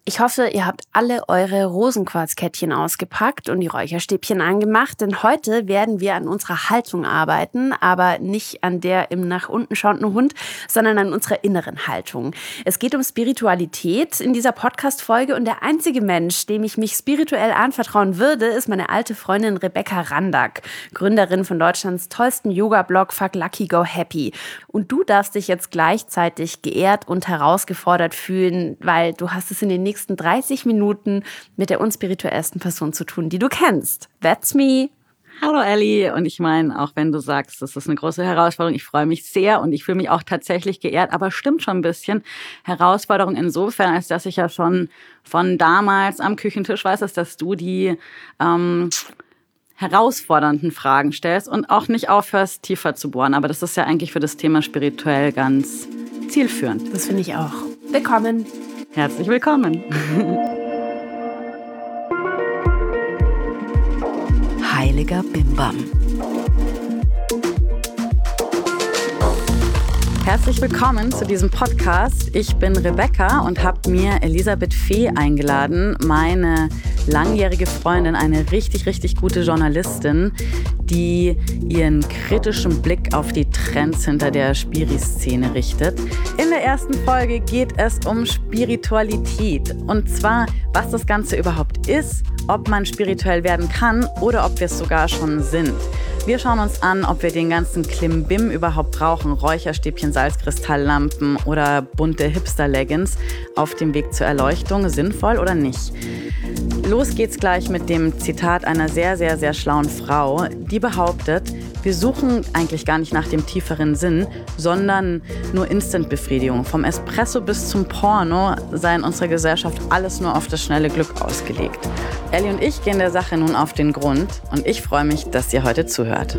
Ich hoffe, ihr habt alle eure Rosenquarzkettchen ausgepackt und die Räucherstäbchen angemacht, denn heute werden wir an unserer Haltung arbeiten, aber nicht an der im nach unten schauenden Hund, sondern an unserer inneren Haltung. Es geht um Spiritualität in dieser Podcast-Folge und der einzige Mensch, dem ich mich spirituell anvertrauen würde, ist meine alte Freundin Rebecca Randack, Gründerin von Deutschlands tollsten Yoga-Blog Fuck Lucky Go Happy. Und du darfst dich jetzt gleichzeitig geehrt und herausgefordert fühlen, weil du hast es in den nächsten 30 Minuten mit der unspirituellsten Person zu tun, die du kennst. That's me. Hallo Ellie, und ich meine, auch wenn du sagst, das ist eine große Herausforderung, ich freue mich sehr und ich fühle mich auch tatsächlich geehrt, aber stimmt schon ein bisschen. Herausforderung insofern, als dass ich ja schon von damals am Küchentisch weiß, dass du die herausfordernden Fragen stellst und auch nicht aufhörst, tiefer zu bohren. Aber das ist ja eigentlich für das Thema spirituell ganz zielführend. Das finde ich auch. Willkommen. Herzlich willkommen. Heiliger Bimbam. Herzlich willkommen zu diesem Podcast. Ich bin Rebecca und habe mir Elisabeth Fee eingeladen, meine langjährige Freundin, eine richtig, richtig gute Journalistin, die ihren kritischen Blick auf die Trends hinter der Spiri-Szene richtet. In der ersten Folge geht es um Spiritualität. Und zwar, was das Ganze überhaupt ist, ob man spirituell werden kann oder ob wir es sogar schon sind. Wir schauen uns an, ob wir den ganzen Klimbim überhaupt brauchen, Räucherstäbchen, Salzkristalllampen oder bunte Hipster-Leggings auf dem Weg zur Erleuchtung, sinnvoll oder nicht. Los geht's gleich mit dem Zitat einer sehr, sehr, sehr schlauen Frau, die behauptet, wir suchen eigentlich gar nicht nach dem tieferen Sinn, sondern nur Instant-Befriedigung. Vom Espresso bis zum Porno sei in unserer Gesellschaft alles nur auf das schnelle Glück ausgelegt. Ellie und ich gehen der Sache nun auf den Grund und ich freue mich, dass ihr heute zuhört.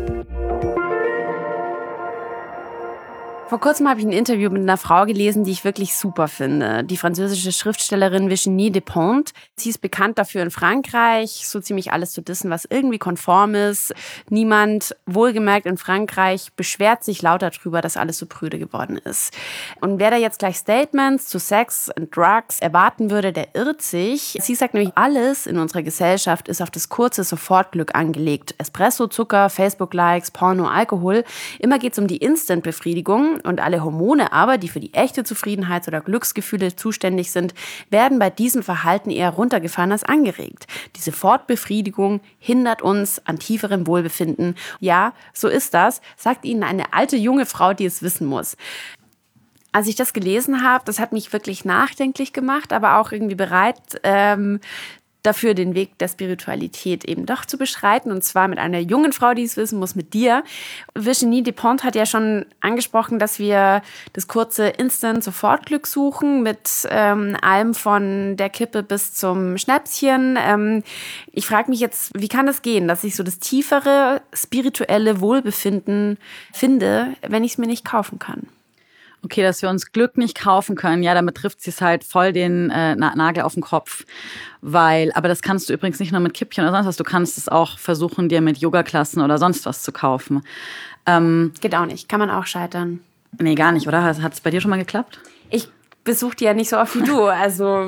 Vor kurzem habe ich ein Interview mit einer Frau gelesen, die ich wirklich super finde. Die französische Schriftstellerin Virginie Despentes. Sie ist bekannt dafür, in Frankreich so ziemlich alles zu dissen, was irgendwie konform ist. Niemand, wohlgemerkt in Frankreich, beschwert sich lauter drüber, dass alles so prüde geworden ist. Und wer da jetzt gleich Statements zu Sex und Drugs erwarten würde, der irrt sich. Sie sagt nämlich, alles in unserer Gesellschaft ist auf das kurze Sofortglück angelegt. Espresso, Zucker, Facebook-Likes, Porno, Alkohol. Immer geht es um die Instant-Befriedigung. Und alle Hormone aber, die für die echte Zufriedenheit oder Glücksgefühle zuständig sind, werden bei diesem Verhalten eher runtergefahren als angeregt. Diese Fortbefriedigung hindert uns an tieferem Wohlbefinden. Ja, so ist das, sagt Ihnen eine alte junge Frau, die es wissen muss. Als ich das gelesen habe, das hat mich wirklich nachdenklich gemacht, aber auch irgendwie bereit, dafür den Weg der Spiritualität eben doch zu beschreiten, und zwar mit einer jungen Frau, die es wissen muss, mit dir. Virginie Despentes hat ja schon angesprochen, dass wir das kurze Instant-Sofortglück suchen, mit allem von der Kippe bis zum Schnäpschen. Ich frage mich jetzt, wie kann das gehen, dass ich so das tiefere spirituelle Wohlbefinden finde, wenn ich es mir nicht kaufen kann? Okay, dass wir uns Glück nicht kaufen können, ja, damit trifft sie es halt voll den Nagel auf den Kopf. Aber das kannst du übrigens nicht nur mit Kippchen oder sonst was, du kannst es auch versuchen, dir mit Yogaklassen oder sonst was zu kaufen. Geht auch nicht, kann man auch scheitern. Nee, gar nicht, oder? Hat es bei dir schon mal geklappt? Ich besuche die ja nicht so oft wie du, also...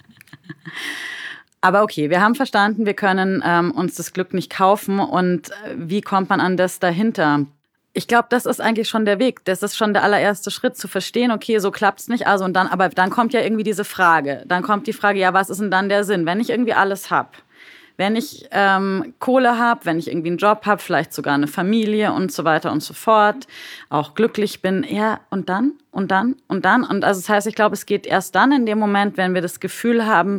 Aber okay, wir haben verstanden, wir können uns das Glück nicht kaufen. Und wie kommt man an das dahinter? Ich glaube, das ist eigentlich schon der Weg. Das ist schon der allererste Schritt, zu verstehen, okay, so klappt's nicht. Aber dann kommt ja irgendwie diese Frage. Dann kommt die Frage, ja, was ist denn dann der Sinn? Wenn ich irgendwie alles hab, wenn ich Kohle hab, wenn ich irgendwie einen Job hab, vielleicht sogar eine Familie und so weiter und so fort, auch glücklich bin, ja, und dann? Und also das heißt, ich glaube, es geht erst dann in dem Moment, wenn wir das Gefühl haben,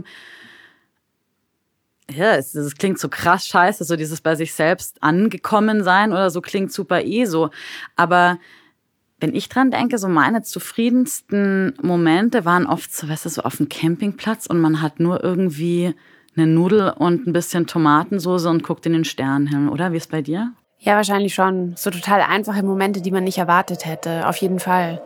ja, es klingt so krass scheiße, so dieses bei sich selbst angekommen sein oder so klingt super so. Aber wenn ich dran denke, so meine zufriedensten Momente waren oft so, weißt du, so auf dem Campingplatz und man hat nur irgendwie eine Nudel und ein bisschen Tomatensoße und guckt in den Sternenhimmel, oder? Wie ist es bei dir? Ja, wahrscheinlich schon. So total einfache Momente, die man nicht erwartet hätte. Auf jeden Fall.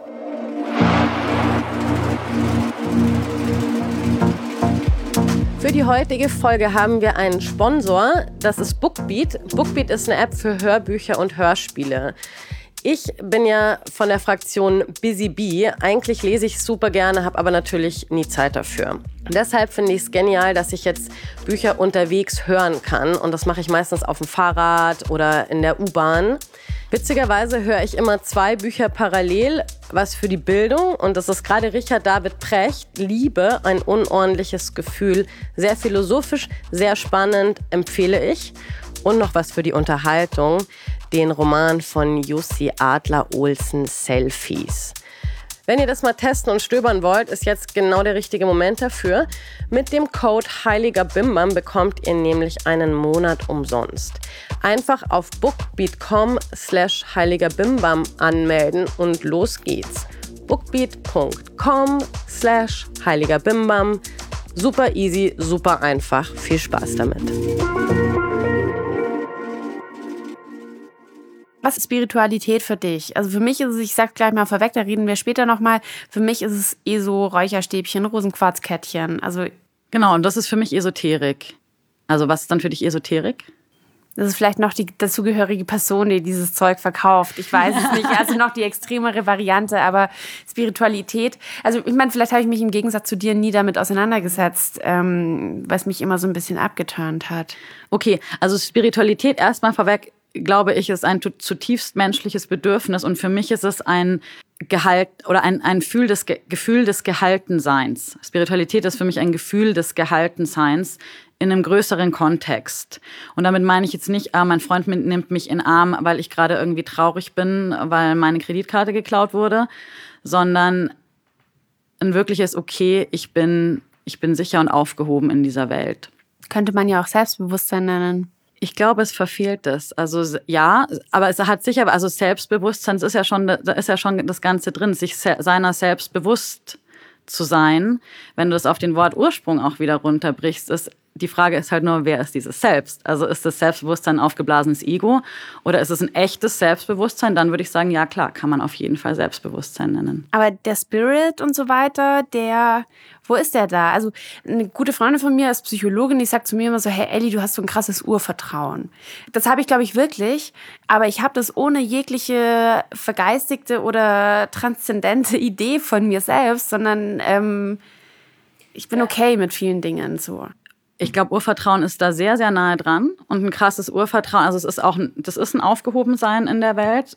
Für die heutige Folge haben wir einen Sponsor, das ist Bookbeat. Bookbeat ist eine App für Hörbücher und Hörspiele. Ich bin ja von der Fraktion Busy Bee. Eigentlich lese ich super gerne, habe aber natürlich nie Zeit dafür. Deshalb finde ich es genial, dass ich jetzt Bücher unterwegs hören kann. Und das mache ich meistens auf dem Fahrrad oder in der U-Bahn. Witzigerweise höre ich immer 2 Bücher parallel, was für die Bildung. Und das ist gerade Richard David Precht, Liebe, ein unordentliches Gefühl. Sehr philosophisch, sehr spannend, empfehle ich. Und noch was für die Unterhaltung, den Roman von Jussi Adler-Olsen, Selfies. Wenn ihr das mal testen und stöbern wollt, ist jetzt genau der richtige Moment dafür. Mit dem Code Heiliger Bimbam bekommt ihr nämlich einen Monat umsonst. Einfach auf bookbeat.com/heiligerbimbam anmelden und los geht's. bookbeat.com/heiligerbimbam. Super easy, super einfach. Viel Spaß damit. Was ist Spiritualität für dich? Also für mich ist es, ich sag gleich mal vorweg, da reden wir später nochmal, für mich ist es so Räucherstäbchen, Rosenquarzkettchen. Also genau, und das ist für mich Esoterik. Also was ist dann für dich Esoterik? Das ist vielleicht noch die dazugehörige Person, die dieses Zeug verkauft. Ich weiß es nicht. Also noch die extremere Variante, aber Spiritualität. Also ich meine, vielleicht habe ich mich im Gegensatz zu dir nie damit auseinandergesetzt, was mich immer so ein bisschen abgeturnt hat. Okay, also Spiritualität erstmal vorweg, glaube ich, ist ein zutiefst menschliches Bedürfnis. Und für mich ist es ein Gehalt oder ein Gefühl des Gehaltenseins. Spiritualität ist für mich ein Gefühl des Gehaltenseins in einem größeren Kontext. Und damit meine ich jetzt nicht, mein Freund nimmt mich in den Arm, weil ich gerade irgendwie traurig bin, weil meine Kreditkarte geklaut wurde, sondern ein wirkliches Okay, ich bin sicher und aufgehoben in dieser Welt. Könnte man ja auch Selbstbewusstsein nennen. Ich glaube, es verfehlt es. Also ja, aber es hat sicher, also Selbstbewusstsein, da ist ja schon das Ganze drin, sich seiner selbst bewusst zu sein. Wenn du das auf den Wort Ursprung auch wieder runterbrichst, die Frage ist halt nur, wer ist dieses Selbst? Also ist das Selbstbewusstsein ein aufgeblasenes Ego oder ist es ein echtes Selbstbewusstsein? Dann würde ich sagen, ja klar, kann man auf jeden Fall Selbstbewusstsein nennen. Aber der Spirit und so weiter, wo ist der da? Also eine gute Freundin von mir ist Psychologin, die sagt zu mir immer so, hey Elli, du hast so ein krasses Urvertrauen. Das habe ich, glaube ich, wirklich, aber ich habe das ohne jegliche vergeistigte oder transzendente Idee von mir selbst, sondern ich bin okay mit vielen Dingen so. Ich glaube, Urvertrauen ist da sehr, sehr nahe dran und ein krasses Urvertrauen. Also das ist ein Aufgehobensein in der Welt.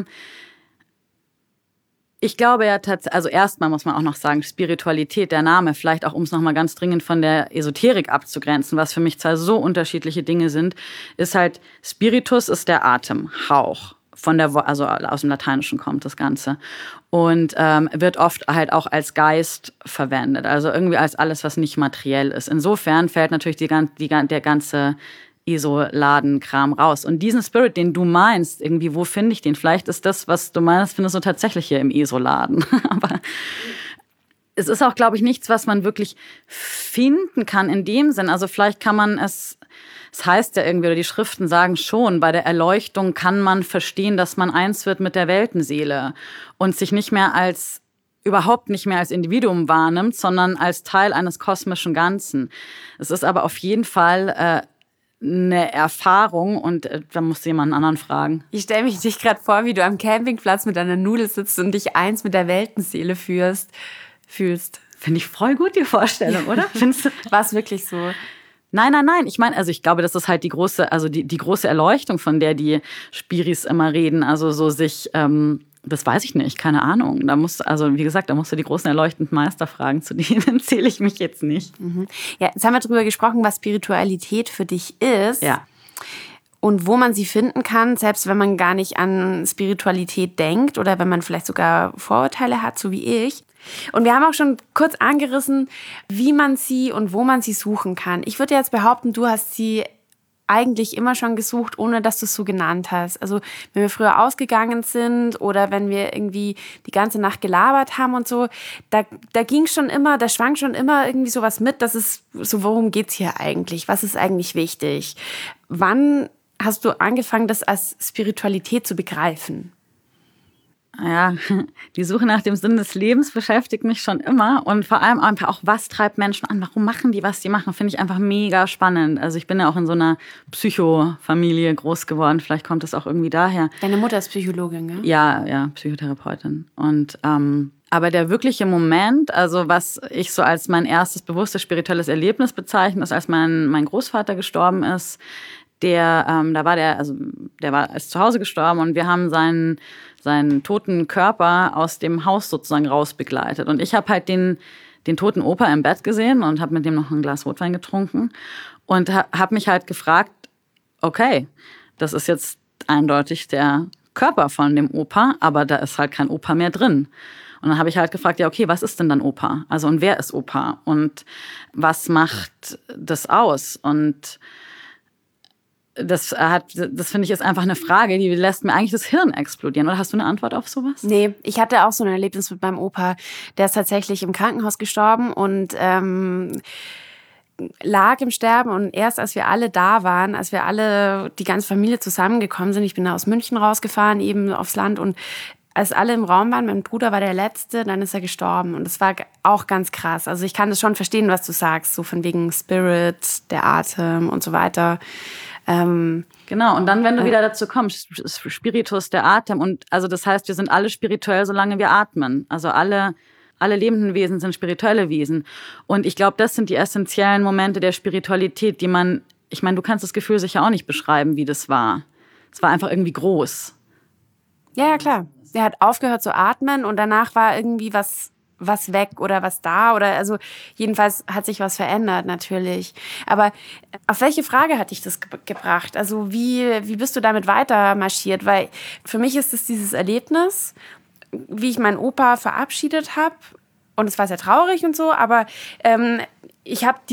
Ich glaube ja tatsächlich, also erstmal muss man auch noch sagen, Spiritualität, der Name, vielleicht auch, um es nochmal ganz dringend von der Esoterik abzugrenzen, was für mich zwei so unterschiedliche Dinge sind, ist halt, Spiritus ist der Atemhauch. Also aus dem Lateinischen kommt das Ganze. Und wird oft halt auch als Geist verwendet. Also irgendwie als alles, was nicht materiell ist. Insofern fällt natürlich der ganze ISO-Laden-Kram raus. Und diesen Spirit, den du meinst, irgendwie, wo finde ich den? Vielleicht ist das, was du meinst, findest du tatsächlich hier im ISO-Laden. Aber es ist auch, glaube ich, nichts, was man wirklich finden kann in dem Sinn. Also vielleicht kann man es heißt ja irgendwie, oder die Schriften sagen schon, bei der Erleuchtung kann man verstehen, dass man eins wird mit der Weltenseele und sich überhaupt nicht mehr als Individuum wahrnimmt, sondern als Teil eines kosmischen Ganzen. Es ist aber auf jeden Fall eine Erfahrung und da musst du jemanden anderen fragen. Ich stelle mich dich gerade vor, wie du am Campingplatz mit deiner Nudel sitzt und dich eins mit der Weltenseele fühlst. Finde ich voll gut, die Vorstellung, oder? Findest du? War es wirklich so? Nein. Ich meine, also ich glaube, das ist halt die große Erleuchtung, von der die Spiris immer reden. Also so sich, das weiß ich nicht, keine Ahnung. Wie gesagt, da musst du die großen erleuchtenden Meister fragen, zu denen zähle ich mich jetzt nicht. Mhm. Ja, jetzt haben wir darüber gesprochen, was Spiritualität für dich ist. Ja. Und wo man sie finden kann, selbst wenn man gar nicht an Spiritualität denkt oder wenn man vielleicht sogar Vorurteile hat, so wie ich. Und wir haben auch schon kurz angerissen, wie man sie und wo man sie suchen kann. Ich würde jetzt behaupten, du hast sie eigentlich immer schon gesucht, ohne dass du es so genannt hast. Also wenn wir früher ausgegangen sind oder wenn wir irgendwie die ganze Nacht gelabert haben und so, da schwang schon immer irgendwie sowas mit, dass es so, worum geht's hier eigentlich? Was ist eigentlich wichtig? Wann hast du angefangen, das als Spiritualität zu begreifen? Ja, die Suche nach dem Sinn des Lebens beschäftigt mich schon immer und vor allem einfach auch, was treibt Menschen an, warum machen die, was die machen, finde ich einfach mega spannend. Also ich bin ja auch in so einer Psychofamilie groß geworden, vielleicht kommt es auch irgendwie daher. Deine Mutter ist Psychologin, gell? Ja, Psychotherapeutin. Und aber der wirkliche Moment, also was ich so als mein erstes bewusstes spirituelles Erlebnis bezeichne, ist, als mein Großvater gestorben ist. Der ist zu Hause gestorben und wir haben seinen toten Körper aus dem Haus sozusagen rausbegleitet. Und ich habe halt den toten Opa im Bett gesehen und habe mit dem noch ein Glas Rotwein getrunken und habe mich halt gefragt, okay, das ist jetzt eindeutig der Körper von dem Opa, aber da ist halt kein Opa mehr drin. Und dann habe ich halt gefragt, ja, okay, was ist denn dann Opa? Also, und wer ist Opa? Und was macht das aus? Und das finde ich, ist einfach eine Frage, die lässt mir eigentlich das Hirn explodieren. Oder hast du eine Antwort auf sowas? Nee, ich hatte auch so ein Erlebnis mit meinem Opa. Der ist tatsächlich im Krankenhaus gestorben und lag im Sterben. Und erst als wir alle da waren, als wir alle, die ganze Familie zusammengekommen sind, ich bin da aus München rausgefahren, eben aufs Land, und als alle im Raum waren, mein Bruder war der Letzte, dann ist er gestorben. Und das war auch ganz krass. Also ich kann das schon verstehen, was du sagst, so von wegen Spirit, der Atem und so weiter. Genau, und dann, wenn du wieder dazu kommst, Spiritus, der Atem, und also das heißt, wir sind alle spirituell, solange wir atmen. Also alle lebenden Wesen sind spirituelle Wesen. Und ich glaube, das sind die essentiellen Momente der Spiritualität, ich meine, du kannst das Gefühl sicher auch nicht beschreiben, wie das war. Es war einfach irgendwie groß. Ja, klar. Er hat aufgehört zu atmen und danach war irgendwie was weg oder was da, oder also jedenfalls hat sich was verändert natürlich. Aber auf welche Frage hat dich das gebracht? Also wie bist du damit weiter marschiert? Weil für mich ist es dieses Erlebnis, wie ich meinen Opa verabschiedet habe, und es war sehr traurig und so, aber ich habe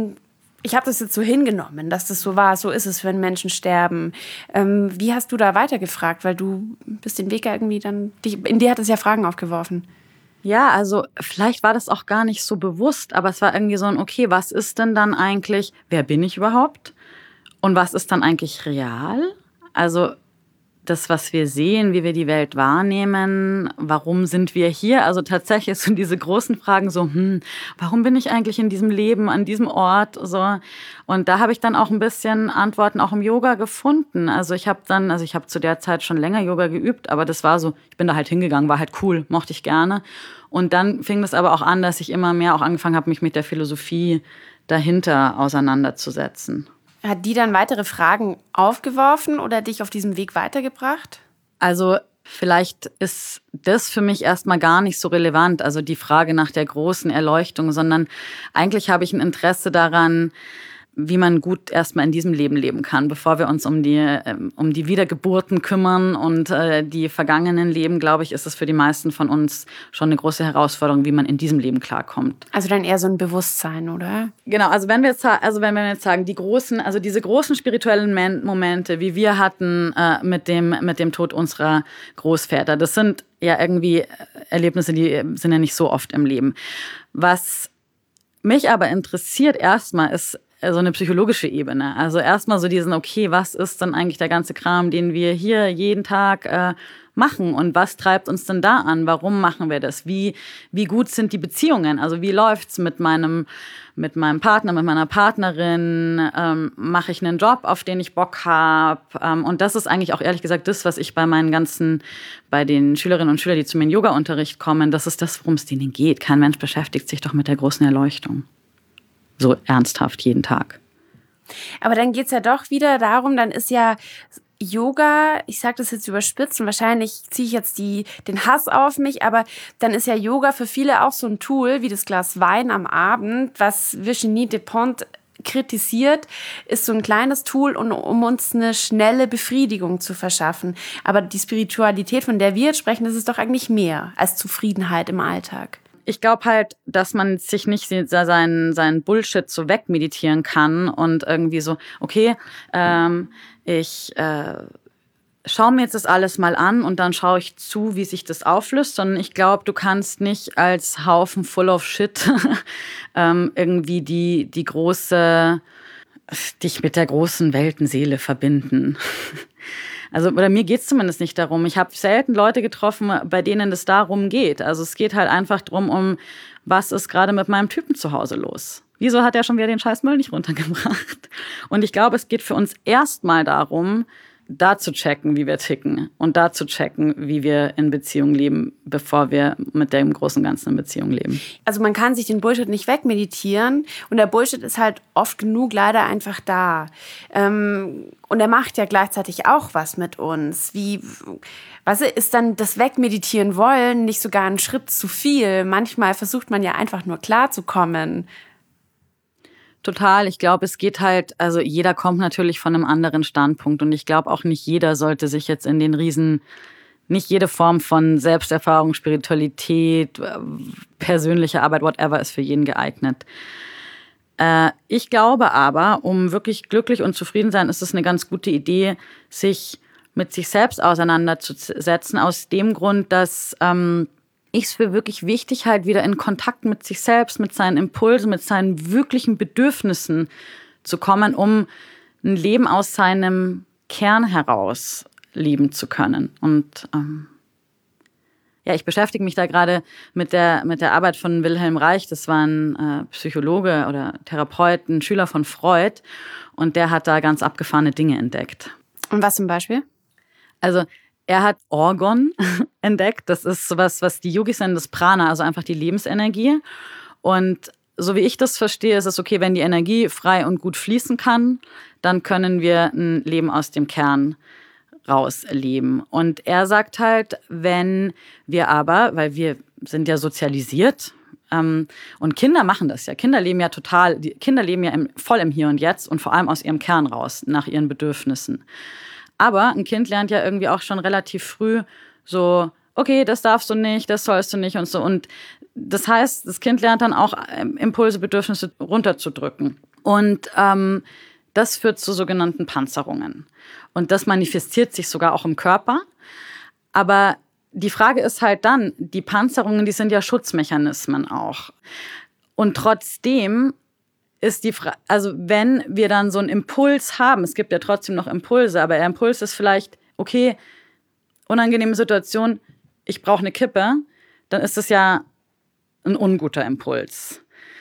das jetzt so hingenommen, dass das so war, so ist es, wenn Menschen sterben. Wie hast du da weitergefragt? Weil du bist den Weg ja irgendwie dann, in dir hat es ja Fragen aufgeworfen. Ja, also vielleicht war das auch gar nicht so bewusst, aber es war irgendwie so ein, okay, was ist denn dann eigentlich, wer bin ich überhaupt? Und was ist dann eigentlich real? Also das, was wir sehen, wie wir die Welt wahrnehmen, warum sind wir hier? Also tatsächlich sind diese großen Fragen so, warum bin ich eigentlich in diesem Leben, an diesem Ort? So. Und da habe ich dann auch ein bisschen Antworten auch im Yoga gefunden. Also ich habe zu der Zeit schon länger Yoga geübt, aber das war so, ich bin da halt hingegangen, war halt cool, mochte ich gerne. Und dann fing es aber auch an, dass ich immer mehr auch angefangen habe, mich mit der Philosophie dahinter auseinanderzusetzen. Hat die dann weitere Fragen aufgeworfen oder dich auf diesem Weg weitergebracht? Also vielleicht ist das für mich erstmal gar nicht so relevant, also die Frage nach der großen Erleuchtung, sondern eigentlich habe ich ein Interesse daran, wie man gut erstmal in diesem Leben leben kann, bevor wir uns um die Wiedergeburten kümmern und die vergangenen Leben, glaube ich, ist es für die meisten von uns schon eine große Herausforderung, wie man in diesem Leben klarkommt. Also dann eher so ein Bewusstsein, oder? Genau, also wenn wir jetzt sagen, diese großen spirituellen Momente, wie wir hatten mit dem Tod unserer Großväter, das sind ja irgendwie Erlebnisse, die sind ja nicht so oft im Leben. Was mich aber interessiert erstmal ist so eine psychologische Ebene. Also erstmal so okay, was ist denn eigentlich der ganze Kram, den wir hier jeden Tag machen, und was treibt uns denn da an? Warum machen wir das? Wie gut sind die Beziehungen? Also wie läuft's mit meinem Partner, mit meiner Partnerin? Mache ich einen Job, auf den ich Bock habe? Und das ist eigentlich auch ehrlich gesagt das, was ich bei den Schülerinnen und Schülern, die zu mir in Yoga-Unterricht kommen, das ist das, worum es denen geht. Kein Mensch beschäftigt sich doch mit der großen Erleuchtung. So ernsthaft jeden Tag. Aber dann geht's ja doch wieder darum, dann ist ja Yoga, ich sage das jetzt überspitzt und wahrscheinlich ziehe ich jetzt den Hass auf mich, aber dann ist ja Yoga für viele auch so ein Tool wie das Glas Wein am Abend, was Virginie Despentes kritisiert, ist so ein kleines Tool, um uns eine schnelle Befriedigung zu verschaffen. Aber die Spiritualität, von der wir jetzt sprechen, das ist doch eigentlich mehr als Zufriedenheit im Alltag. Ich glaube halt, dass man sich nicht seinen Bullshit so wegmeditieren kann und irgendwie so, okay, ich schaue mir jetzt das alles mal an und dann schaue ich zu, wie sich das auflöst, sondern ich glaube, du kannst nicht als Haufen full of shit irgendwie dich mit der großen Weltenseele verbinden. Also, oder mir geht es zumindest nicht darum. Ich habe selten Leute getroffen, bei denen es darum geht. Also es geht halt einfach darum, was ist gerade mit meinem Typen zu Hause los? Wieso hat er schon wieder den scheiß Müll nicht runtergebracht? Und ich glaube, es geht für uns erstmal darum, da zu checken, wie wir ticken und da zu checken, wie wir in Beziehung leben, bevor wir mit dem großen Ganzen in Beziehung leben. Also man kann sich den Bullshit nicht wegmeditieren und der Bullshit ist halt oft genug leider einfach da. Und er macht ja gleichzeitig auch was mit uns. Ist dann das Wegmeditieren wollen nicht sogar ein Schritt zu viel? Manchmal versucht man ja einfach nur klarzukommen. Total. Ich glaube, es geht halt, also jeder kommt natürlich von einem anderen Standpunkt und ich glaube auch nicht jeder sollte sich jetzt in den nicht jede Form von Selbsterfahrung, Spiritualität, persönliche Arbeit, whatever, ist für jeden geeignet. Ich glaube aber, um wirklich glücklich und zufrieden zu sein, ist es eine ganz gute Idee, sich mit sich selbst auseinanderzusetzen, aus dem Grund, dass ich es für wirklich wichtig halt wieder in Kontakt mit sich selbst, mit seinen Impulsen, mit seinen wirklichen Bedürfnissen zu kommen, um ein Leben aus seinem Kern heraus leben zu können. Und ich beschäftige mich da gerade mit der Arbeit von Wilhelm Reich. Das war ein Psychologe oder Therapeut, ein Schüler von Freud. Und der hat da ganz abgefahrene Dinge entdeckt. Und was zum Beispiel? Also er hat Orgon entdeckt. Das ist sowas, was die Yogis nennen, das Prana, also einfach die Lebensenergie. Und so wie ich das verstehe, ist es okay, wenn die Energie frei und gut fließen kann, dann können wir ein Leben aus dem Kern rausleben. Und er sagt halt, wenn wir aber, weil wir sind ja sozialisiert, und Kinder machen das ja. Kinder leben ja voll im Hier und Jetzt und vor allem aus ihrem Kern raus, nach ihren Bedürfnissen. Aber ein Kind lernt ja irgendwie auch schon relativ früh so, okay, das darfst du nicht, das sollst du nicht und so. Und das heißt, das Kind lernt dann auch Impulse, Bedürfnisse runterzudrücken. Und das führt zu sogenannten Panzerungen. Und das manifestiert sich sogar auch im Körper. Aber die Frage ist halt dann, die Panzerungen, die sind ja Schutzmechanismen auch. Und trotzdem ist die Frage, also wenn wir dann so einen Impuls haben, es gibt ja trotzdem noch Impulse, aber der Impuls ist vielleicht, okay, unangenehme Situation, ich brauche eine Kippe, dann ist es ja ein unguter Impuls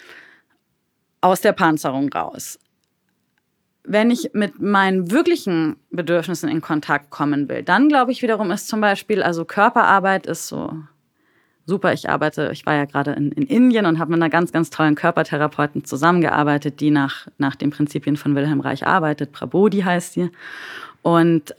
aus der Panzerung raus. Wenn ich mit meinen wirklichen Bedürfnissen in Kontakt kommen will, dann glaube ich wiederum ist zum Beispiel, also Körperarbeit ist so super. Ich war ja gerade in Indien und habe mit einer ganz, ganz tollen Körpertherapeutin zusammengearbeitet, die nach den Prinzipien von Wilhelm Reich arbeitet. Prabodhi heißt sie. Und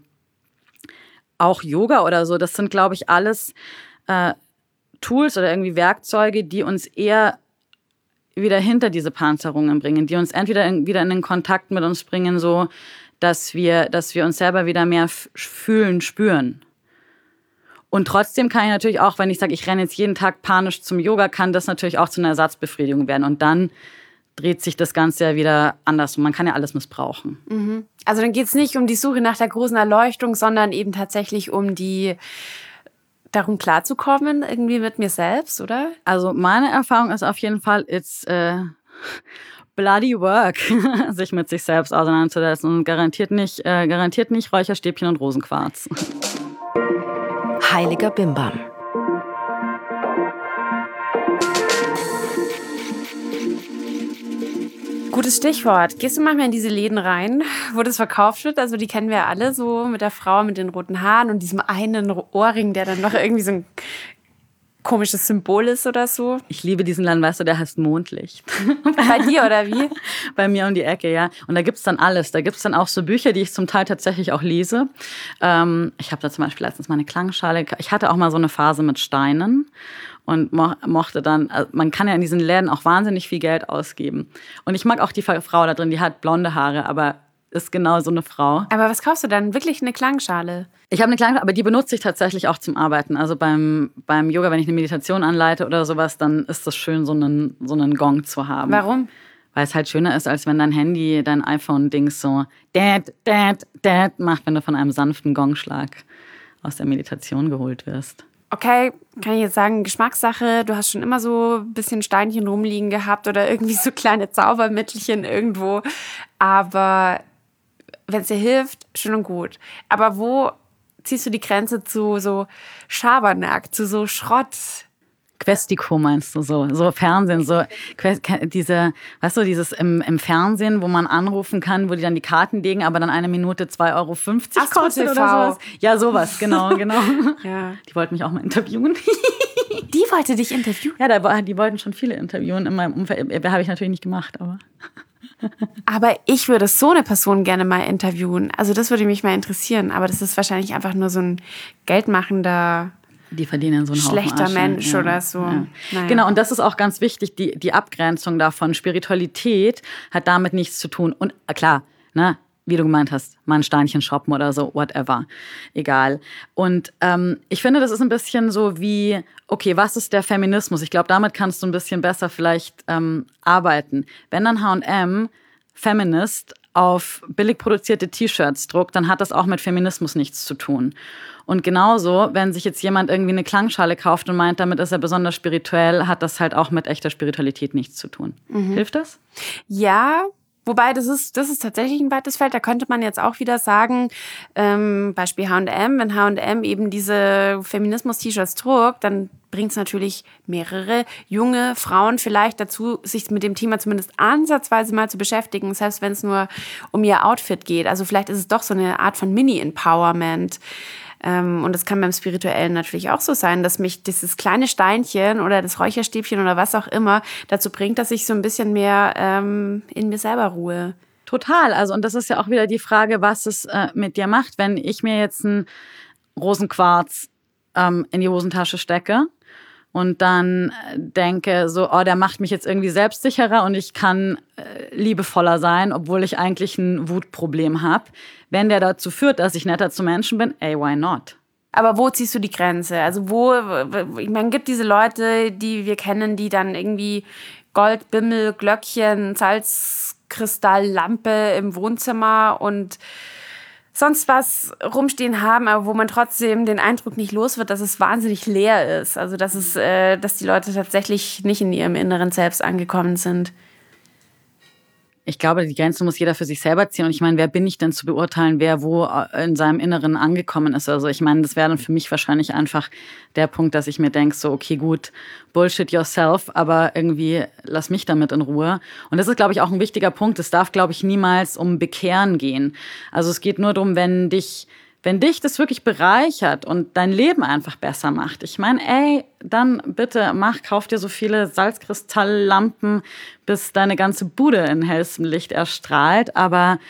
auch Yoga oder so, das sind, glaube ich, alles Tools oder irgendwie Werkzeuge, die uns eher wieder hinter diese Panzerungen bringen, die uns entweder wieder in den Kontakt mit uns bringen, so dass wir uns selber wieder mehr fühlen, spüren. Und trotzdem kann ich natürlich auch, wenn ich sage, ich renne jetzt jeden Tag panisch zum Yoga, kann das natürlich auch zu einer Ersatzbefriedigung werden. Und dann dreht sich das Ganze ja wieder anders. Und man kann ja alles missbrauchen. Mhm. Also dann geht es nicht um die Suche nach der großen Erleuchtung, sondern eben tatsächlich darum klarzukommen, irgendwie mit mir selbst, oder? Also meine Erfahrung ist auf jeden Fall, it's bloody work, sich mit sich selbst auseinanderzusetzen. Und garantiert nicht Räucherstäbchen und Rosenquarz. Heiliger Bimbam. Gutes Stichwort. Gehst du manchmal in diese Läden rein, wo das verkauft wird? Also die kennen wir alle, so mit der Frau mit den roten Haaren und diesem einen Ohrring, der dann noch irgendwie so ein komisches Symbol ist oder so. Ich liebe diesen Laden, weißt du, der heißt Mondlicht. Bei dir oder wie? Bei mir um die Ecke, ja. Und da gibt's dann alles. Da gibt's dann auch so Bücher, die ich zum Teil tatsächlich auch lese. Ich habe da zum Beispiel letztens mal eine Klangschale. Ich hatte auch mal so eine Phase mit Steinen und mochte dann, also man kann ja in diesen Läden auch wahnsinnig viel Geld ausgeben. Und ich mag auch die Frau da drin, die hat blonde Haare, aber ist genau so eine Frau. Aber was kaufst du dann? Wirklich eine Klangschale? Ich habe eine Klangschale, aber die benutze ich tatsächlich auch zum Arbeiten. Also beim Yoga, wenn ich eine Meditation anleite oder sowas, dann ist das schön, so einen Gong zu haben. Warum? Weil es halt schöner ist, als wenn dein Handy, dein iPhone-Dings so dad, dad, dad macht, wenn du von einem sanften Gongschlag aus der Meditation geholt wirst. Okay, kann ich jetzt sagen, Geschmackssache, du hast schon immer so ein bisschen Steinchen rumliegen gehabt oder irgendwie so kleine Zaubermittelchen irgendwo. Aber wenn es dir hilft, schön und gut. Aber wo ziehst du die Grenze zu so Schabernack, zu so Schrott? Questico meinst du so Fernsehen, so diese, weißt du, dieses im Fernsehen, wo man anrufen kann, wo die dann die Karten legen, aber dann 1 Minute 2,50 € kostet oder sowas. Ja, sowas, genau. Ja. Die wollten mich auch mal interviewen. Die wollte dich interviewen? Ja, die wollten schon viele interviewen in meinem Umfeld. Habe ich natürlich nicht gemacht, aber... Aber ich würde so eine Person gerne mal interviewen. Also das würde mich mal interessieren. Aber das ist wahrscheinlich einfach nur so ein geldmachender... Die verdienen so einen schlechter Haufen Mensch ja. oder so. Ja. Naja. Genau, und das ist auch ganz wichtig, die Abgrenzung davon. Spiritualität hat damit nichts zu tun. Und klar, ne, wie du gemeint hast, mal ein Steinchen shoppen oder so, whatever. Egal. Und ich finde, das ist ein bisschen so wie, okay, was ist der Feminismus? Ich glaube, damit kannst du ein bisschen besser vielleicht arbeiten. Wenn dann H&M Feminist auf billig produzierte T-Shirts druckt, dann hat das auch mit Feminismus nichts zu tun. Und genauso, wenn sich jetzt jemand irgendwie eine Klangschale kauft und meint, damit ist er besonders spirituell, hat das halt auch mit echter Spiritualität nichts zu tun. Hilft das? Ja, wobei das ist tatsächlich ein weites Feld. Da könnte man jetzt auch wieder sagen, Beispiel H&M, wenn H&M eben diese Feminismus-T-Shirts druckt, dann bringt es natürlich mehrere junge Frauen vielleicht dazu, sich mit dem Thema zumindest ansatzweise mal zu beschäftigen, selbst wenn es nur um ihr Outfit geht. Also vielleicht ist es doch so eine Art von Mini-Empowerment. Und das kann beim Spirituellen natürlich auch so sein, dass mich dieses kleine Steinchen oder das Räucherstäbchen oder was auch immer dazu bringt, dass ich so ein bisschen mehr in mir selber ruhe. Total. Also, und das ist ja auch wieder die Frage, was es mit dir macht, wenn ich mir jetzt einen Rosenquarz in die Hosentasche stecke und dann denke so, oh, der macht mich jetzt irgendwie selbstsicherer und ich kann liebevoller sein, obwohl ich eigentlich ein Wutproblem habe. Wenn der dazu führt, dass ich netter zu Menschen bin, why not? Aber wo ziehst du die Grenze? Also ich meine, gibt diese Leute, die wir kennen, die dann irgendwie Gold, Bimmel, Glöckchen, Salzkristalllampe im Wohnzimmer und sonst was rumstehen haben, aber wo man trotzdem den Eindruck nicht los wird, dass es wahnsinnig leer ist. Also dass die Leute tatsächlich nicht in ihrem inneren Selbst angekommen sind. Ich glaube, die Grenze muss jeder für sich selber ziehen. Und ich meine, wer bin ich denn zu beurteilen, wer wo in seinem Inneren angekommen ist? Also ich meine, das wäre dann für mich wahrscheinlich einfach der Punkt, dass ich mir denke, so okay, gut, Bullshit yourself, aber irgendwie lass mich damit in Ruhe. Und das ist, glaube ich, auch ein wichtiger Punkt. Es darf, glaube ich, niemals um Bekehren gehen. Also es geht nur darum, wenn dich das wirklich bereichert und dein Leben einfach besser macht. Ich meine, dann bitte kauf dir so viele Salzkristalllampen, bis deine ganze Bude in hellstem Licht erstrahlt. Aber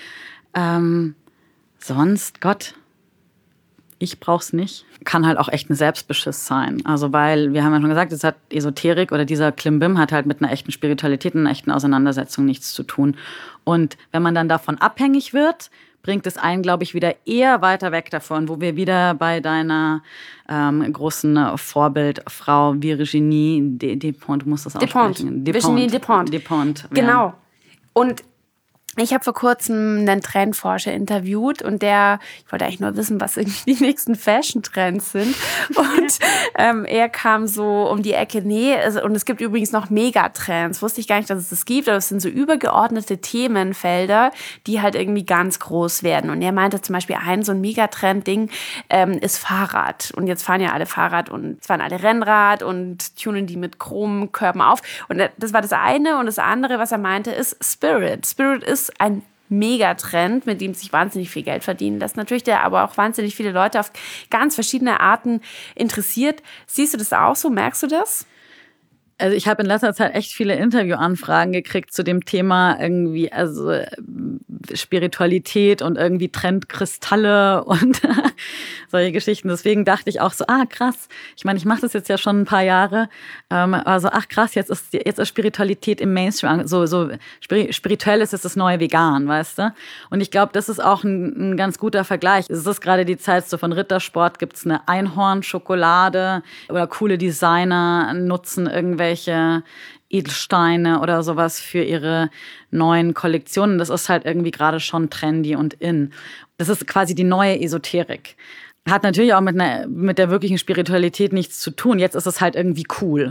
sonst, Gott, ich brauch's nicht. Kann halt auch echt ein Selbstbeschiss sein. Also weil, wir haben ja schon gesagt, es hat Esoterik oder dieser Klimbim hat halt mit einer echten Spiritualität und einer echten Auseinandersetzung nichts zu tun. Und wenn man dann davon abhängig wird, bringt es einen, glaube ich, wieder eher weiter weg davon, wo wir wieder bei deiner großen Vorbildfrau Virginie Despentes, du musst das aussprechen. Virginie Despentes. Despentes. Genau. Und ich habe vor kurzem einen Trendforscher interviewt und ich wollte eigentlich nur wissen, was irgendwie die nächsten Fashion-Trends sind. Und er kam so um die Ecke, und es gibt übrigens noch Megatrends. Wusste ich gar nicht, dass es das gibt, aber es sind so übergeordnete Themenfelder, die halt irgendwie ganz groß werden. Und er meinte zum Beispiel, so ein Megatrend-Ding ist Fahrrad. Und jetzt fahren ja alle Fahrrad und es fahren alle Rennrad und tunen die mit Chromkörben auf. Und das war das eine. Und das andere, was er meinte, ist Spirit. Spirit ist ein Megatrend, mit dem sich wahnsinnig viel Geld verdienen lässt. Natürlich, der aber auch wahnsinnig viele Leute auf ganz verschiedene Arten interessiert. Siehst du das auch so? Merkst du das? Also ich habe in letzter Zeit echt viele Interviewanfragen gekriegt zu dem Thema irgendwie, also Spiritualität und irgendwie Trendkristalle und solche Geschichten. Deswegen dachte ich auch so, krass. Ich meine, ich mache das jetzt ja schon ein paar Jahre. Also krass, jetzt ist Spiritualität im Mainstream. So spirituell ist es das neue Vegan, weißt du? Und ich glaube, das ist auch ein ganz guter Vergleich. Es ist gerade die Zeit, so von Rittersport gibt's eine Einhornschokolade oder coole Designer nutzen irgendwelche Edelsteine oder sowas für ihre neuen Kollektionen. Das ist halt irgendwie gerade schon trendy und in. Das ist quasi die neue Esoterik. Hat natürlich auch mit der wirklichen Spiritualität nichts zu tun. Jetzt ist es halt irgendwie cool.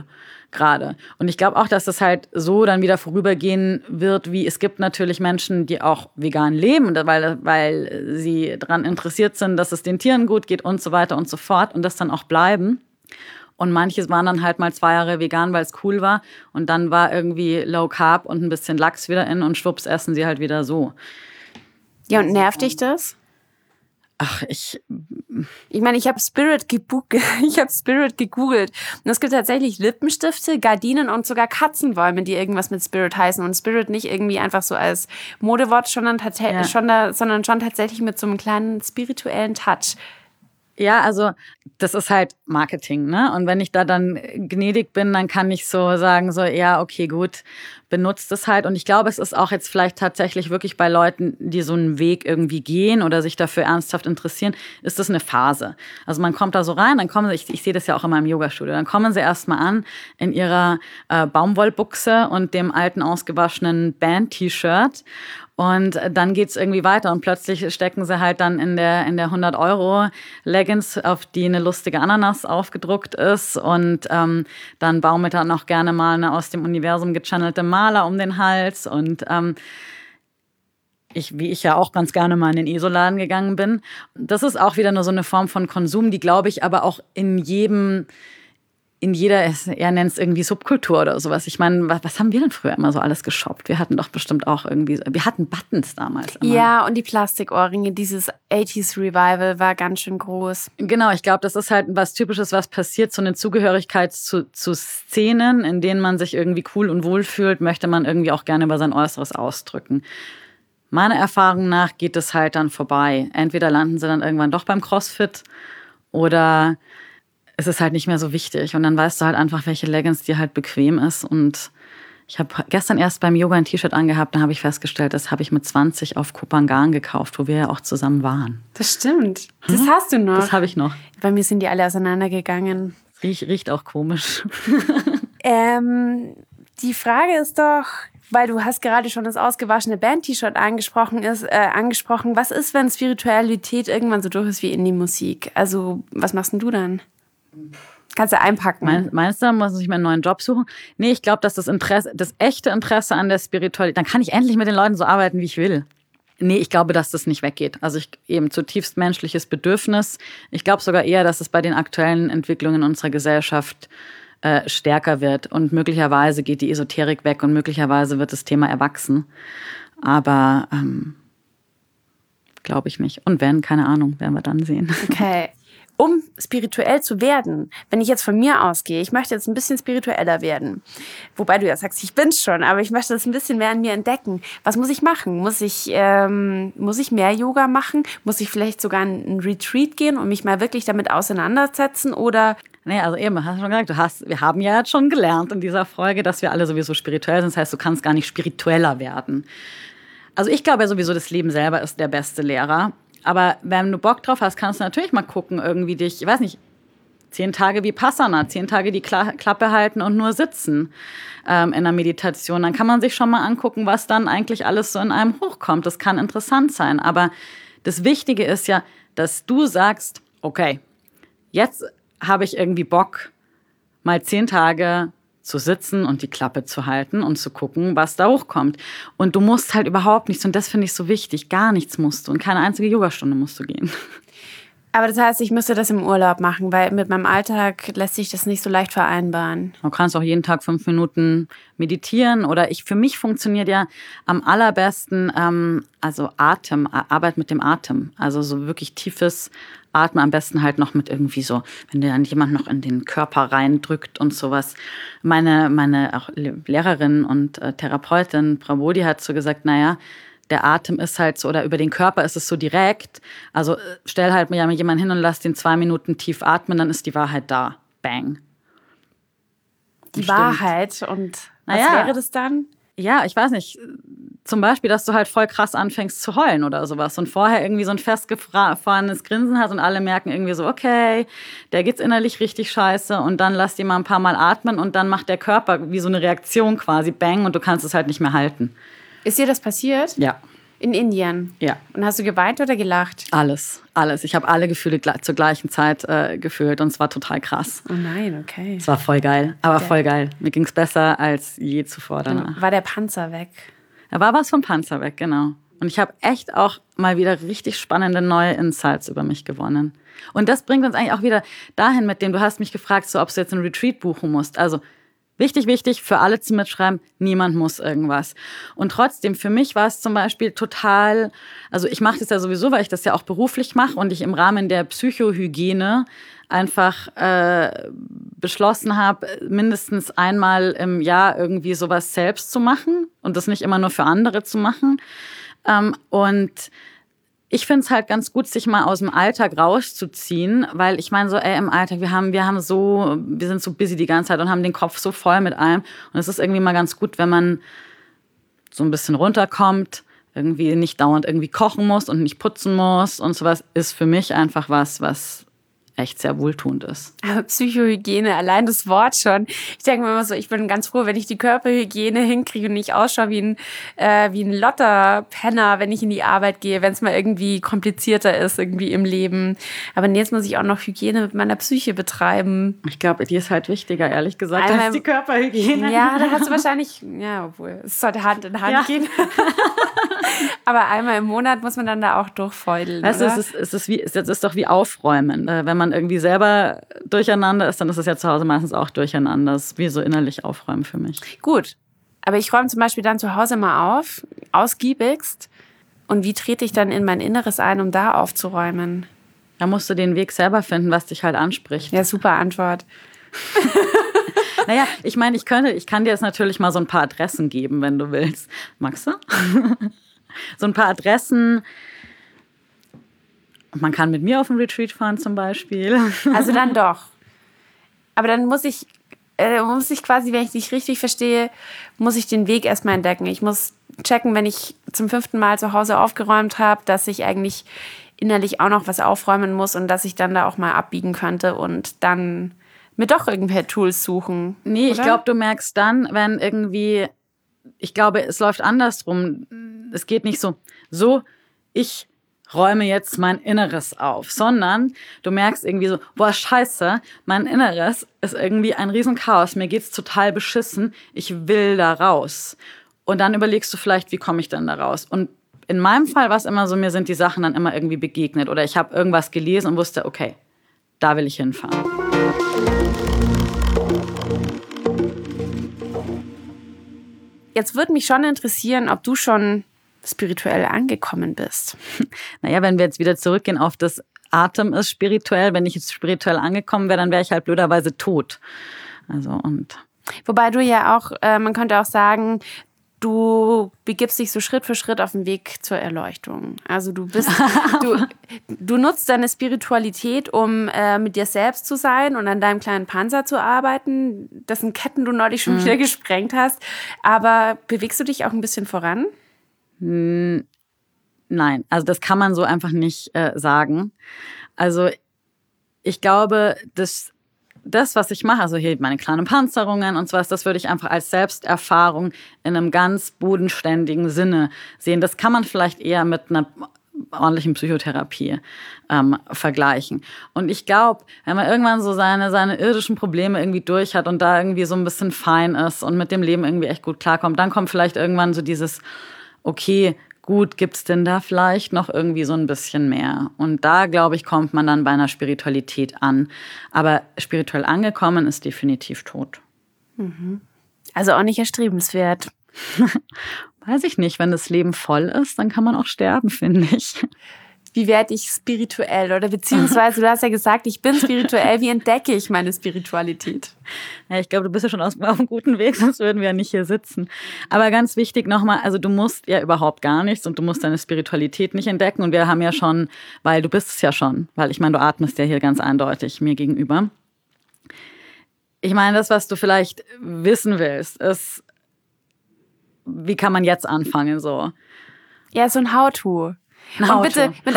gerade. Und ich glaube auch, dass das halt so dann wieder vorübergehen wird, wie es gibt natürlich Menschen, die auch vegan leben, weil sie daran interessiert sind, dass es den Tieren gut geht und so weiter und so fort und das dann auch bleiben. Und manche waren dann halt mal 2 Jahre vegan, weil es cool war. Und dann war irgendwie Low Carb und ein bisschen Lachs wieder in und schwupps essen sie halt wieder so. Ja, und nervt dich das? Ach, ich meine, ich habe Spirit gegoogelt. Und es gibt tatsächlich Lippenstifte, Gardinen und sogar Katzenbäume, die irgendwas mit Spirit heißen. Und Spirit nicht irgendwie einfach so als Modewort, sondern schon tatsächlich mit so einem kleinen spirituellen Touch. Ja, also das ist halt Marketing, ne? Und wenn ich da dann gnädig bin, dann kann ich so sagen, so, ja, okay, gut, benutzt es halt. Und ich glaube, es ist auch jetzt vielleicht tatsächlich wirklich bei Leuten, die so einen Weg irgendwie gehen oder sich dafür ernsthaft interessieren, ist das eine Phase. Also man kommt da so rein, dann kommen sie, ich sehe das ja auch immer im Yogastudio, dann kommen sie erstmal an in ihrer Baumwollbuchse und dem alten ausgewaschenen Band-T-Shirt. Und dann geht's irgendwie weiter und plötzlich stecken sie halt dann in der 100-Euro-Leggings, auf die eine lustige Ananas aufgedruckt ist. Und dann baumelt er noch gerne mal eine aus dem Universum gechannelte Maler um den Hals. Und wie ich ja auch ganz gerne mal in den ESO-Laden gegangen bin. Das ist auch wieder nur so eine Form von Konsum, die, glaube ich, aber auch in jeder, er nennt es irgendwie Subkultur oder sowas. Ich meine, was haben wir denn früher immer so alles geshoppt? Wir hatten doch bestimmt auch irgendwie, wir hatten Buttons damals immer. Ja, und die Plastikohrringe, dieses 80s Revival war ganz schön groß. Genau, ich glaube, das ist halt was Typisches, was passiert, so eine Zugehörigkeit zu Szenen, in denen man sich irgendwie cool und wohl fühlt, möchte man irgendwie auch gerne über sein Äußeres ausdrücken. Meiner Erfahrung nach geht es halt dann vorbei. Entweder landen sie dann irgendwann doch beim CrossFit oder es ist halt nicht mehr so wichtig. Und dann weißt du halt einfach, welche Leggings dir halt bequem ist. Und ich habe gestern erst beim Yoga ein T-Shirt angehabt, da habe ich festgestellt, das habe ich mit 20 auf Kopangan gekauft, wo wir ja auch zusammen waren. Das stimmt. Das hast du noch. Das habe ich noch. Bei mir sind die alle auseinandergegangen. Riecht auch komisch. Die Frage ist doch, weil du hast gerade schon das ausgewaschene Band-T-Shirt angesprochen. Was ist, wenn Spiritualität irgendwann so durch ist wie Indie-Musik? Also, was machst denn du dann? Kannst du einpacken. Meinst du, muss ich mir einen neuen Job suchen? Nee, ich glaube, dass das echte Interesse an der Spiritualität, dann kann ich endlich mit den Leuten so arbeiten, wie ich will. Nee, ich glaube, dass das nicht weggeht. Also eben zutiefst menschliches Bedürfnis. Ich glaube sogar eher, dass es bei den aktuellen Entwicklungen unserer Gesellschaft stärker wird. Und möglicherweise geht die Esoterik weg und möglicherweise wird das Thema erwachsen. Aber glaube ich nicht. Und wenn, keine Ahnung, werden wir dann sehen. Okay. Um spirituell zu werden, wenn ich jetzt von mir ausgehe, ich möchte jetzt ein bisschen spiritueller werden. Wobei du ja sagst, ich bin's schon, aber ich möchte das ein bisschen mehr an mir entdecken. Was muss ich machen? Muss ich mehr Yoga machen? Muss ich vielleicht sogar in einen Retreat gehen und mich mal wirklich damit auseinandersetzen? Oder? Nee, also eben, hast du schon gesagt, wir haben ja jetzt schon gelernt in dieser Folge, dass wir alle sowieso spirituell sind. Das heißt, du kannst gar nicht spiritueller werden. Also ich glaube ja sowieso, das Leben selber ist der beste Lehrer. Aber wenn du Bock drauf hast, kannst du natürlich mal gucken, irgendwie dich, ich weiß nicht, 10 Tage Vipassana, 10 Tage die Klappe halten und nur sitzen in der Meditation. Dann kann man sich schon mal angucken, was dann eigentlich alles so in einem hochkommt. Das kann interessant sein. Aber das Wichtige ist ja, dass du sagst, okay, jetzt habe ich irgendwie Bock, mal 10 Tage zu sitzen und die Klappe zu halten und zu gucken, was da hochkommt. Und du musst halt überhaupt nichts, und das finde ich so wichtig, gar nichts musst du und keine einzige Yogastunde musst du gehen. Aber das heißt, ich müsste das im Urlaub machen, weil mit meinem Alltag lässt sich das nicht so leicht vereinbaren. Du kannst auch jeden Tag 5 Minuten meditieren oder für mich funktioniert ja am allerbesten also Arbeit mit dem Atem. Also so wirklich tiefes Atmen, am besten halt noch mit irgendwie so, wenn dir dann jemand noch in den Körper reindrückt und sowas. Meine auch Lehrerin und Therapeutin Prabodhi hat so gesagt, naja, der Atem ist halt so, oder über den Körper ist es so direkt. Also stell halt mir jemanden hin und lass den 2 Minuten tief atmen, dann ist die Wahrheit da. Bang. Die Wahrheit. Und was wäre das dann? Ja, ich weiß nicht. Zum Beispiel, dass du halt voll krass anfängst zu heulen oder sowas und vorher irgendwie so ein festgefahrenes Grinsen hast und alle merken irgendwie so, okay, der geht's innerlich richtig scheiße und dann lass die mal ein paar Mal atmen und dann macht der Körper wie so eine Reaktion quasi, bang, und du kannst es halt nicht mehr halten. Ist dir das passiert? Ja. In Indien? Ja. Und hast du geweint oder gelacht? Alles. Ich habe alle Gefühle zur gleichen Zeit gefühlt und es war total krass. Oh nein, okay. Es war voll geil, voll geil. Mir ging es besser als je zuvor danach. War der Panzer weg? Da war was vom Panzer weg, genau. Und ich habe echt auch mal wieder richtig spannende neue Insights über mich gewonnen. Und das bringt uns eigentlich auch wieder dahin, mit dem du hast mich gefragt, so ob du jetzt einen Retreat buchen musst. Also wichtig, für alle zu mitschreiben, niemand muss irgendwas. Und trotzdem, für mich war es zum Beispiel total, also ich mache das ja sowieso, weil ich das ja auch beruflich mache und ich im Rahmen der Psychohygiene einfach beschlossen habe, mindestens einmal im Jahr irgendwie sowas selbst zu machen und das nicht immer nur für andere zu machen. Und ich finde es halt ganz gut, sich mal aus dem Alltag rauszuziehen, weil ich meine so, im Alltag, wir sind so busy die ganze Zeit und haben den Kopf so voll mit allem. Und es ist irgendwie mal ganz gut, wenn man so ein bisschen runterkommt, irgendwie nicht dauernd irgendwie kochen muss und nicht putzen muss und sowas, ist für mich einfach was echt sehr wohltuend ist. Aber Psychohygiene, allein das Wort schon. Ich denke mir immer so, ich bin ganz froh, wenn ich die Körperhygiene hinkriege und nicht ausschaue wie ein Lotterpenner, wenn ich in die Arbeit gehe, wenn es mal irgendwie komplizierter ist irgendwie im Leben. Aber jetzt muss ich auch noch Hygiene mit meiner Psyche betreiben. Ich glaube, die ist halt wichtiger, ehrlich gesagt, als die Körperhygiene. Ja, da hast du wahrscheinlich, obwohl, es sollte Hand in Hand gehen. Aber einmal im Monat muss man dann da auch durchfeudeln, weißt oder? Es ist doch wie Aufräumen. Wenn man irgendwie selber durcheinander ist, dann ist es ja zu Hause meistens auch durcheinander. Das ist wie so innerlich aufräumen für mich. Gut, aber ich räume zum Beispiel dann zu Hause mal auf, ausgiebigst. Und wie trete ich dann in mein Inneres ein, um da aufzuräumen? Da musst du den Weg selber finden, was dich halt anspricht. Ja, super Antwort. Naja, ich meine, ich kann dir jetzt natürlich mal so ein paar Adressen geben, wenn du willst. Magst du? So ein paar Adressen. Man kann mit mir auf einen Retreat fahren zum Beispiel. Also dann doch. Aber dann muss ich quasi, wenn ich dich richtig verstehe, muss ich den Weg erstmal entdecken. Ich muss checken, wenn ich zum 5. Mal zu Hause aufgeräumt habe, dass ich eigentlich innerlich auch noch was aufräumen muss und dass ich dann da auch mal abbiegen könnte und dann mir doch irgendwelche Tools suchen. Nee, oder? Ich glaube, du merkst dann, wenn irgendwie, ich glaube, es läuft andersrum. Es geht nicht so, ich räume jetzt mein Inneres auf, sondern du merkst irgendwie so, boah, scheiße, mein Inneres ist irgendwie ein Riesenchaos, mir geht's total beschissen, ich will da raus. Und dann überlegst du vielleicht, wie komme ich denn da raus? Und in meinem Fall war es immer so, mir sind die Sachen dann immer irgendwie begegnet oder ich habe irgendwas gelesen und wusste, okay, da will ich hinfahren. Jetzt würde mich schon interessieren, ob du schon spirituell angekommen bist. Naja, wenn wir jetzt wieder zurückgehen auf das Atem ist spirituell, wenn ich jetzt spirituell angekommen wäre, dann wäre ich halt blöderweise tot. Wobei du ja auch, man könnte auch sagen, du begibst dich so Schritt für Schritt auf den Weg zur Erleuchtung. Also du nutzt deine Spiritualität, um mit dir selbst zu sein und an deinem kleinen Panzer zu arbeiten, dessen Ketten du neulich schon wieder gesprengt hast. Aber bewegst du dich auch ein bisschen voran? Nein, also das kann man so einfach nicht sagen. Also ich glaube, das, was ich mache, also hier meine kleinen Panzerungen und sowas, das würde ich einfach als Selbsterfahrung in einem ganz bodenständigen Sinne sehen. Das kann man vielleicht eher mit einer ordentlichen Psychotherapie vergleichen. Und ich glaube, wenn man irgendwann so seine irdischen Probleme irgendwie durch hat und da irgendwie so ein bisschen fein ist und mit dem Leben irgendwie echt gut klarkommt, dann kommt vielleicht irgendwann so dieses, okay, gut, gibt's denn da vielleicht noch irgendwie so ein bisschen mehr? Und da, glaube ich, kommt man dann bei einer Spiritualität an. Aber spirituell angekommen ist definitiv tot. Also auch nicht erstrebenswert. Weiß ich nicht, wenn das Leben voll ist, dann kann man auch sterben, finde ich. Wie werde ich spirituell? Oder beziehungsweise, du hast ja gesagt, ich bin spirituell. Wie entdecke ich meine Spiritualität? Ja, ich glaube, du bist ja schon auf einem guten Weg, sonst würden wir ja nicht hier sitzen. Aber ganz wichtig nochmal, also du musst ja überhaupt gar nichts und du musst deine Spiritualität nicht entdecken. Und wir haben ja schon, weil du bist es ja schon, weil ich meine, du atmest ja hier ganz eindeutig mir gegenüber. Ich meine, das, was du vielleicht wissen willst, ist, wie kann man jetzt anfangen so? Ja, so ein How-To. Und bitte mit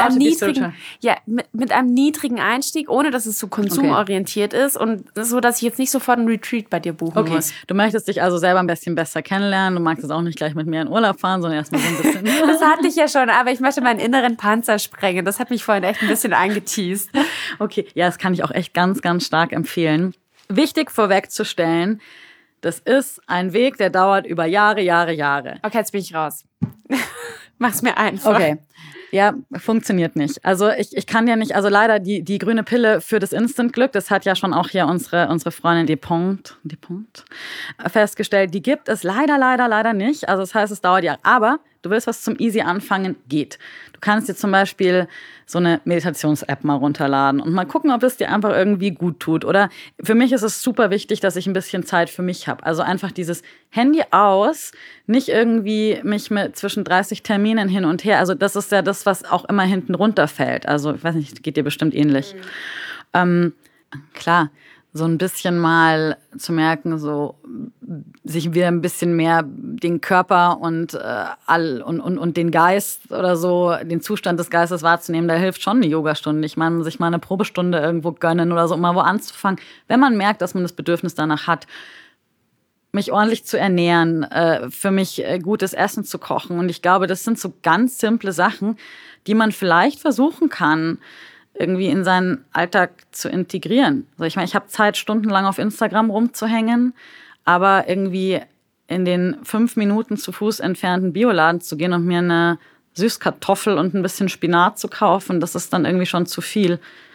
einem niedrigen Einstieg, ohne dass es so konsumorientiert ist und so, dass ich jetzt nicht sofort einen Retreat bei dir buchen muss. Du möchtest dich also selber ein bisschen besser kennenlernen. Du magst es auch nicht gleich mit mir in Urlaub fahren, sondern erstmal so ein bisschen. Das hatte ich ja schon, aber ich möchte meinen inneren Panzer sprengen. Das hat mich vorhin echt ein bisschen angeteast. Okay, ja, das kann ich auch echt ganz, ganz stark empfehlen. Wichtig vorwegzustellen, das ist ein Weg, der dauert über Jahre. Okay, jetzt bin ich raus. Mach's mir einfach. Okay. Ja, funktioniert nicht. Also ich kann ja nicht, also leider die grüne Pille für das Instant-Glück, das hat ja schon auch hier unsere Freundin Dupont festgestellt, die gibt es leider nicht. Also das heißt, es dauert Jahre. Aber du willst was zum easy anfangen, geht. Du kannst dir zum Beispiel so eine Meditations-App mal runterladen und mal gucken, ob es dir einfach irgendwie gut tut. Oder für mich ist es super wichtig, dass ich ein bisschen Zeit für mich habe. Also einfach dieses Handy aus, nicht irgendwie mich mit zwischen 30 Terminen hin und her. Also das ist ja das, was auch immer hinten runterfällt. Also ich weiß nicht, geht dir bestimmt ähnlich. Klar, so ein bisschen mal zu merken, so sich wieder ein bisschen mehr den Körper und den Geist oder so, den Zustand des Geistes wahrzunehmen, da hilft schon eine Yogastunde. Ich meine, sich mal eine Probestunde irgendwo gönnen oder so, um mal wo anzufangen. Wenn man merkt, dass man das Bedürfnis danach hat, mich ordentlich zu ernähren, für mich gutes Essen zu kochen. Und ich glaube, das sind so ganz simple Sachen, die man vielleicht versuchen kann, irgendwie in seinen Alltag zu integrieren. Also ich meine, ich habe Zeit, stundenlang auf Instagram rumzuhängen, aber irgendwie in den 5 Minuten zu Fuß entfernten Bioladen zu gehen und mir eine Süßkartoffel und ein bisschen Spinat zu kaufen, das ist dann irgendwie schon zu viel.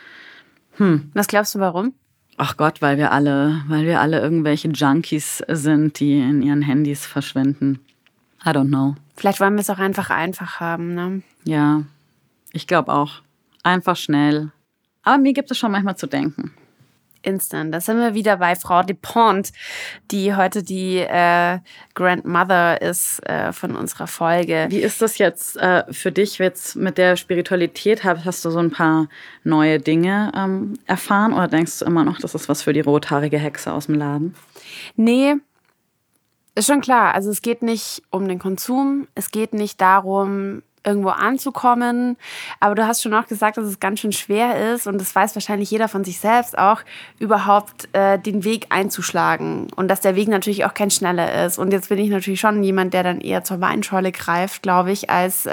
Was glaubst du, warum? Ach Gott, weil wir alle irgendwelche Junkies sind, die in ihren Handys verschwinden. I don't know. Vielleicht wollen wir es auch einfach haben, ne? Ja, ich glaube auch. Einfach schnell. Aber mir gibt es schon manchmal zu denken. Instant. Da sind wir wieder bei Frau Dupont, die heute die Grandmother ist von unserer Folge. Wie ist das jetzt für dich jetzt mit der Spiritualität? Hast du so ein paar neue Dinge erfahren oder denkst du immer noch, das ist was für die rothaarige Hexe aus dem Laden? Nee, ist schon klar. Also es geht nicht um den Konsum. Es geht nicht darum, irgendwo anzukommen. Aber du hast schon auch gesagt, dass es ganz schön schwer ist, und das weiß wahrscheinlich jeder von sich selbst auch, überhaupt den Weg einzuschlagen. Und dass der Weg natürlich auch kein schneller ist. Und jetzt bin ich natürlich schon jemand, der dann eher zur Weinschorle greift, glaube ich, als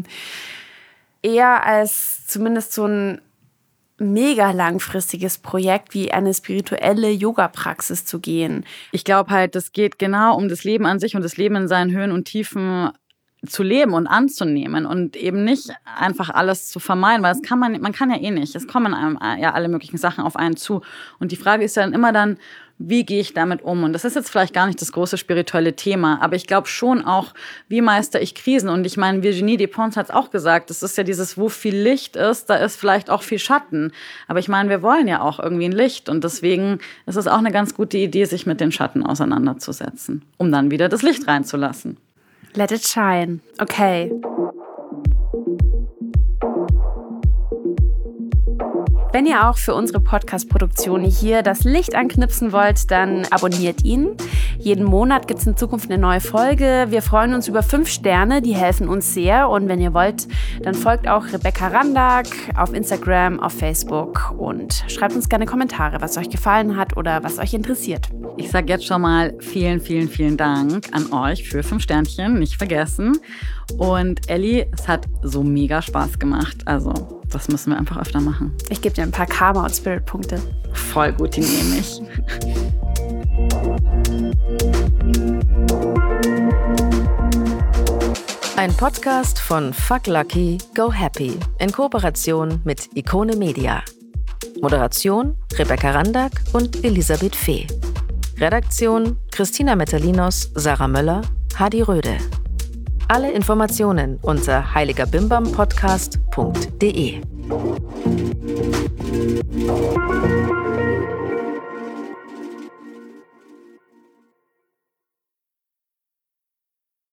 eher als zumindest so ein mega langfristiges Projekt wie eine spirituelle Yoga-Praxis zu gehen. Ich glaube halt, das geht genau um das Leben an sich und das Leben in seinen Höhen und Tiefen zu leben und anzunehmen und eben nicht einfach alles zu vermeiden, weil man kann ja eh nicht. Es kommen einem ja alle möglichen Sachen auf einen zu. Und die Frage ist ja dann immer dann, wie gehe ich damit um? Und das ist jetzt vielleicht gar nicht das große spirituelle Thema, aber ich glaube schon auch, wie meistere ich Krisen? Und ich meine, Virginie Despentes hat es auch gesagt, das ist ja dieses, wo viel Licht ist, da ist vielleicht auch viel Schatten. Aber ich meine, wir wollen ja auch irgendwie ein Licht, und deswegen ist es auch eine ganz gute Idee, sich mit den Schatten auseinanderzusetzen, um dann wieder das Licht reinzulassen. Let it shine. Okay. Wenn ihr auch für unsere Podcast-Produktion hier das Licht anknipsen wollt, dann abonniert ihn. Jeden Monat gibt es in Zukunft eine neue Folge. Wir freuen uns über 5 Sterne, die helfen uns sehr. Und wenn ihr wollt, dann folgt auch Rebecca Randack auf Instagram, auf Facebook und schreibt uns gerne Kommentare, was euch gefallen hat oder was euch interessiert. Ich sage jetzt schon mal vielen, vielen, vielen Dank an euch für 5 Sternchen, nicht vergessen. Und Elli, es hat so mega Spaß gemacht. Also das müssen wir einfach öfter machen. Ich gebe dir ein paar Karma- und Spirit-Punkte. Voll gut, die nehme ich. Ein Podcast von Fuck Lucky, Go Happy in Kooperation mit Ikone Media. Moderation Rebecca Randack und Elisabeth Fee. Redaktion Christina Metalinos, Sarah Möller, Hadi Röde. Alle Informationen unter heiligerbimbampodcast.de.